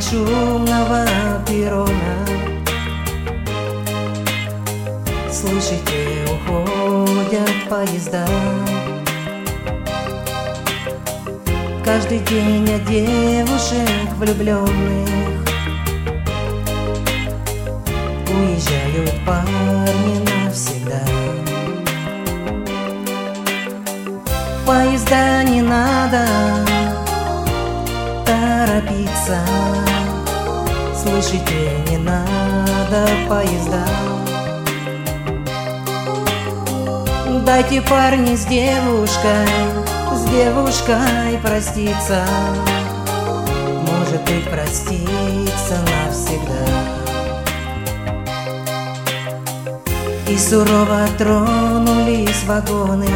шумного перрона. Слышите, уходят поезда. Каждый день от девушек влюбленных уезжают парни навсегда. Поезда не надо торопиться. Слышите, не надо поезда. Дайте парни с девушкой проститься. Может быть, проститься навсегда. И сурово тронулись вагоны.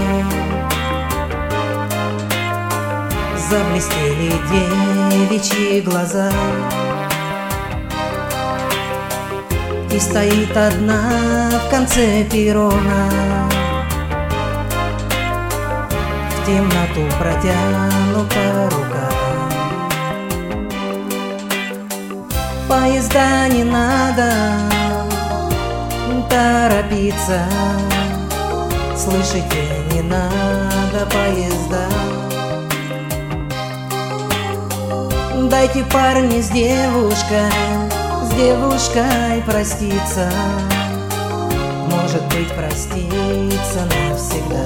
Заблестели девичьи глаза. И стоит одна в конце перрона, в темноту протянута рука. Поезда не надо торопиться. Слышите, не надо поезда. Дайте парни с девушкой проститься. Может быть, проститься навсегда.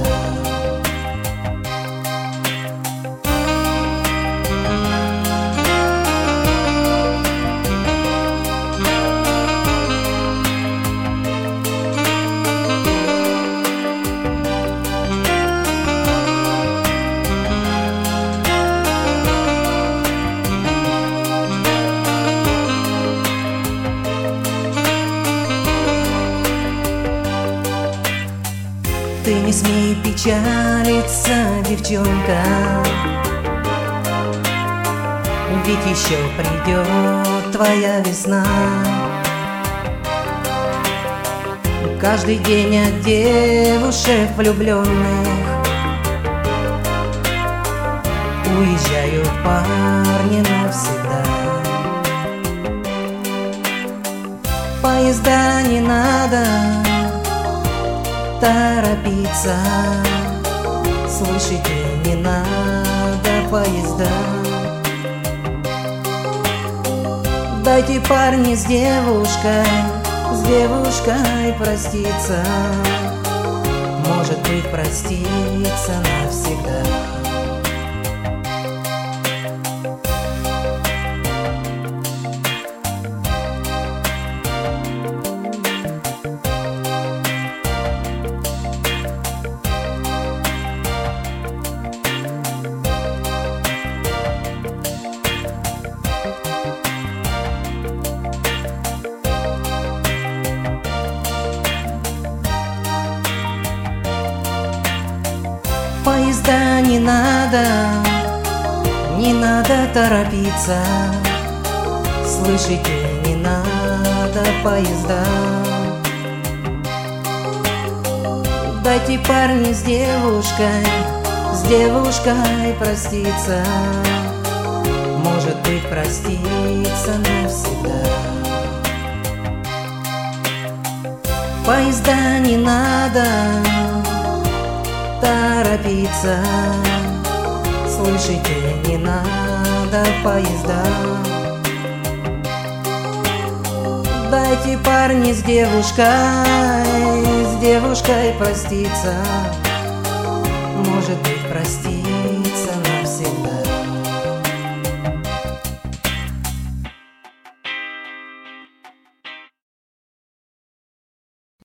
Ты не смей печалиться, девчонка, ведь еще придет твоя весна. Каждый день от девушек влюбленных уезжают парни навсегда. Поезда не надо торопиться. Слышите, не надо поезда. Дайте парни с девушкой проститься. Может быть, проститься навсегда. Поезда не надо торопиться. Слышите, не надо поезда. Дайте парни с девушкой проститься. Может быть, проститься навсегда. Поезда не надо торопиться. Слышите, не надо поезда. Дайте парни с девушкой проститься. Может быть, проститься навсегда.